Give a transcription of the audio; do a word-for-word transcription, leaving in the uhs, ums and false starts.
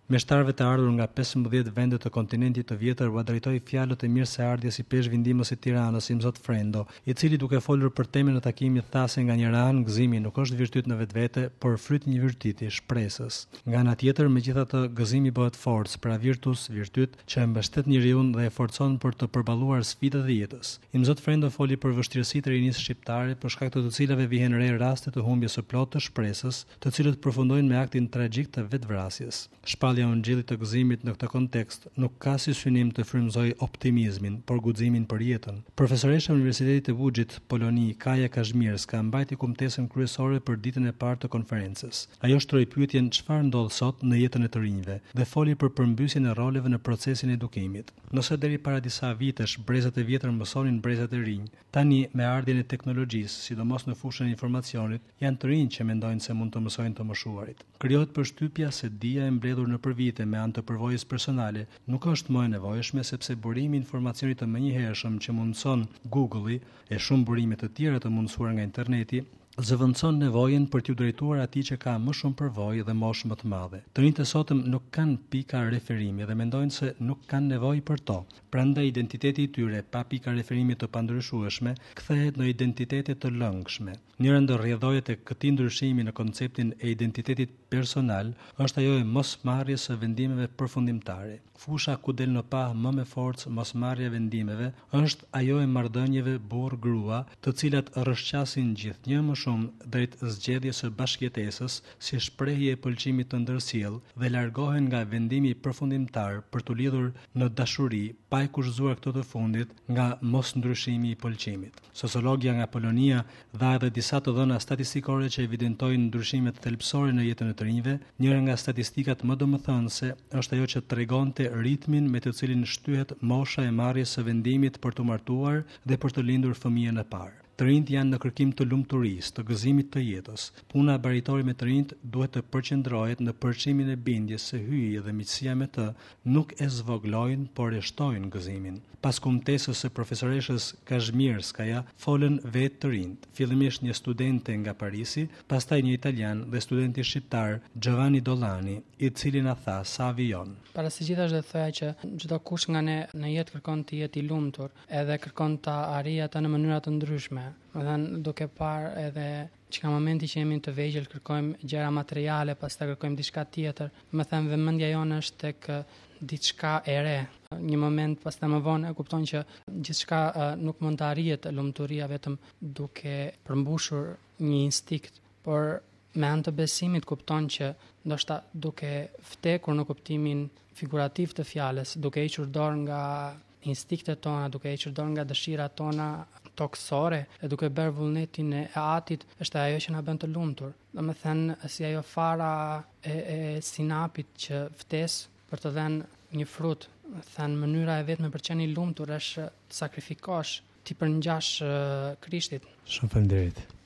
Meshtarëve të ardhur nga pesëmbëdhjetë vende të kontinentit të vjetër u drejtoi fjalët e mirëseardhjes i peshvindimës së Tiranës Imzot Frendo, i cili duke folur për temën e takimit tha se nga njëra anë gëzimi nuk është virtyt në vetvete, por fryt një virtyti, shpresës. Nga ana tjetër, megjithatë, gëzimi bëhet forcë, pra virtus, virtyt që e mbështet njeriu dhe e forcon për të përballuar sfidat e jetës. Imzot Frendo foli për vështirësitë e rinisë shqiptare, për shkak të të cilave vihen re raste të humbjes së plotë të shpresës, të cilët përfundojnë me aktin tragjik të vetvrasjes. Shpallja e ungjillit të gëzimit në këtë kontekst nuk ka si synim të frymëzojë optimizmin, por guximin për jetën. Profesoresha e Universitetit të Vuxhit, Poloni, Kaja Kazhmirska, mbajti kumtesën kryesore për ditën e parë të konferencës. Ajo shtroi pyetjen çfarë ndodh sot në jetën e të rinjve dhe foli për përmbysjen e roleve në procesin e edukimit. Nëse deri para disa vitesh brezat e vjetër mësonin brezat e rinj, tani me ardhjen e teknologjisë, sidomos në fushën e informacionit, janë të rinj që mendojnë se mund të mësojnë të moshuarit. Krijohet përshtypja se dija e mbledhur nëpër vite me anë të përvojës personale nuk është më e nevojshme sepse burimi i informacionit të menjëhershëm që mundson Google-i e shumë burime të tjera të mundësuar nga interneti zëvendëson nevojën për t'u drejtuar atij që ka më shumë përvojë dhe moshë më të madhe. Të rinjtë e sotëm nuk kanë pika referimi dhe mendojnë se nuk kanë nevojë për to. Prandaj identiteti i tyre pa pika referimi të pandryshueshme kthehet në identitete të lëngshme. Njëra ndër rrjedhojet e këtij ndryshimi në konceptin e identitetit personal është ajo e mosmarrjes së vendimeve përfundimtare. Fusha ku del në pa më me forcë mosmarrja e vendimeve është ajo e marrëdhënieve burr-grua, të cilat rrëshqasin gjithnjë më shumë drejt zgjedhjes së bashkëjetesës si shprehje e pëlqimit të ndërsjellë dhe largohen nga vendimi përfundimtar për t'u lidhur në dashuri, pa e kushzuar këto të fundit nga mosndryshimi i pëlqimit. Sociologjia nga Polonia dha edhe disa të dhëna statistikore që evidentojnë ndryshimet thelbësore në jetën e të rinjve. Njëra nga statistikat më domethënëse është ajo që tregonte ritmin me të cilin shtyhet mosha e marrjes së vendimit për të martuar dhe për të lindur fëmijën e parë. Të rinjt janë në kërkim të lumturisë, të gëzimit të jetës. Puna e baritore me të rinjt duhet të përqendrohet në përçimin e bindjes se hyjja dhe miqësia me të nuk e zvoglojnë, por e shtojnë gëzimin. Pas kumtesës së profesoreshës Kazhmirskaja, folën vetë të rinjt, fillimisht një studente nga Parisi, pastaj një italian dhe studenti shqiptar Giovanni Dollani, i cili na tha sa vijon. Para së gjithashtë dhe thoya që çdo kush nga ne në jetë kërkon të jetë i lumtur, edhe kërkon ta arrijë atë në mënyra të ndryshme. Më thënë, duke parë edhe që ka momenti që jemi të vegjël kërkojmë gjëra materiale, pastaj kërkojmë diçka tjetër. Më thënë, vëmendja jonë është tek diçka e re. Një moment pastaj më vonë e kupton që gjithçka uh, nuk mund të arrihet lumturia vetëm duke përmbushur një instinkt, por me anë të besimit kupton që ndoshta duke vdekur në kuptimin figurativ të fjalës, duke hequr dorë nga instinktet tona, duke hequr dorë nga dëshirat tona toksore e duke bërë vullnetin e atit, është ajo që na bën të lumtur. Domethënë, si ajo fara e, e sinapit që vdes për të dhënë një frut, thënë mënyra e vetme për të qenë i lumtur është të sakrifikosh, ti përngjash uh, Krishtit. Shumë faleminderit.